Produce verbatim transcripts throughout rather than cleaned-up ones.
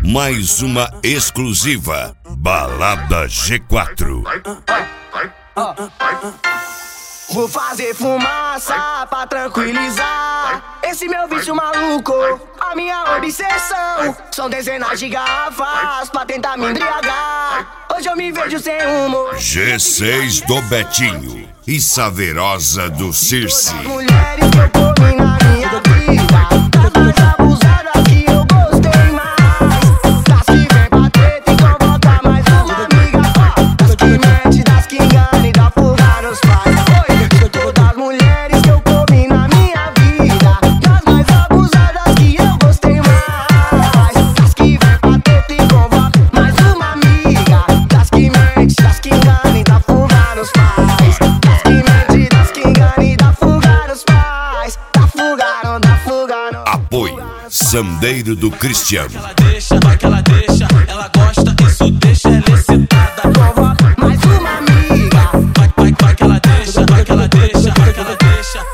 mais uma exclusiva Balada G quatro. Vou fazer fumaça pra tranquilizar esse meu vício maluco, a minha obsessão. São dezenas de garrafas pra tentar me embriagar. Hoje eu me vejo sem rumo. G seis do Betinho e Saverosa do Circe. Mulheres que eu comi na minha vida, das mais abusadas que eu gostei mais, das que vem pra treta e convoca mais uma amiga, das que mente, das que engana e dá fuga nos pais. Todas as mulheres que eu comi na minha vida, das mais abusadas que eu gostei mais, das que vem pra treta e convoca mais uma amiga, das que mente, das que engana e dá fuga nos pais, das que mente, das que engana e dá fuga nos pais, dá fuga, não dá fuga, não. Apoio Sandeiro do Cristiano. Ela deixa, vai que ela deixa, ela gosta, isso deixa ela excitada. Convoca mais uma amiga, Vai, vai, vai que ela deixa, vai que ela deixa, vai que ela deixa.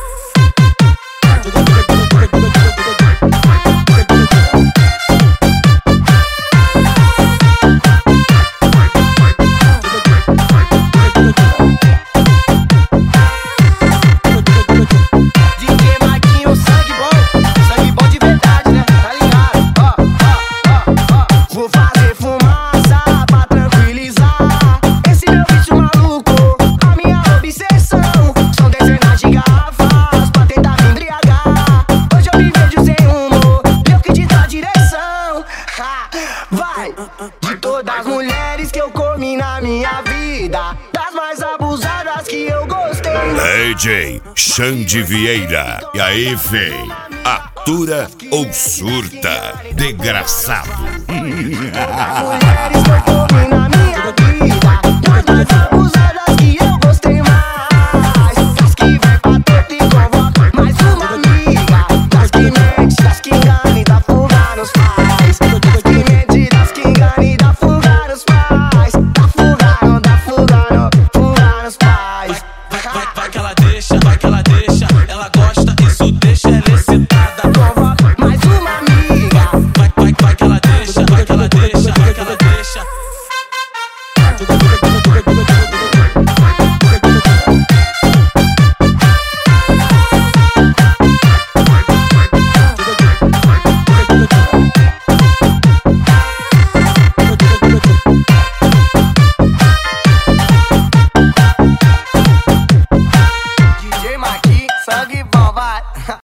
D J Marquinhos, sangue bom, sangue bom de verdade, né? Tá ligado? Ó, ó, ó, ó. Vou fazer fumaça pra tranquilizar esse meu vício maluco, a minha obsessão. São dezenas de garrafas pra tentar me embriagar. Hoje eu me vejo sem rumo, eu que te dou a direção. Ha, vai! De todas as mulheres que eu comi na minha vida, das mais abusadas que eu gostei. D J Xande Vieira. E aí, vem, atura ou surta, desgraçado. Mulheres que eu comi na minha vida, das mais abusadas